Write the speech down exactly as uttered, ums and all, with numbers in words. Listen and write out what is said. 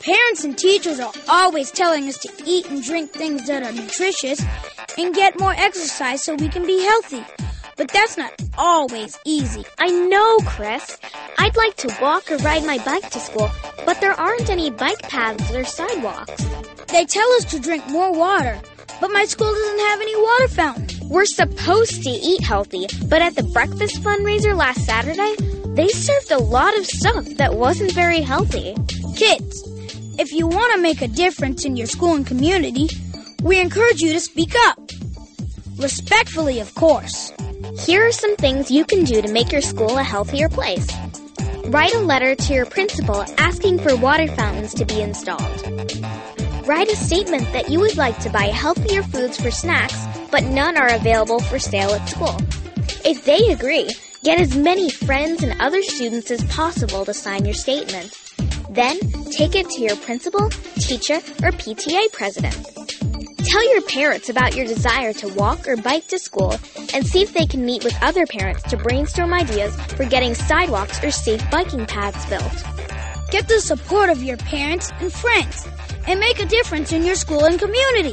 Parents and teachers are always telling us to eat and drink things that are nutritious and get more exercise so we can be healthy. But that's not always easy. I know, Chris. I'd like to walk or ride my bike to school, but there aren't any bike paths or sidewalks. They tell us to drink more water, but my school doesn't have any water fountain. We're supposed to eat healthy, but at the breakfast fundraiser last Saturday, they served a lot of stuff that wasn't very healthy. Kids, if you want to make a difference in your school and community, we encourage you to speak up. Respectfully, of course. Here are some things you can do to make your school a healthier place. Write a letter to your principal asking for water fountains to be installed. Write a statement that you would like to buy healthier foods for snacks, but none are available for sale at school. If they agree, get as many friends and other students as possible to sign your statement. Then, take it to your principal, teacher, or P T A president. Tell your parents about your desire to walk or bike to school and see if they can meet with other parents to brainstorm ideas for getting sidewalks or safe biking paths built. Get the support of your parents and friends and make a difference in your school and community.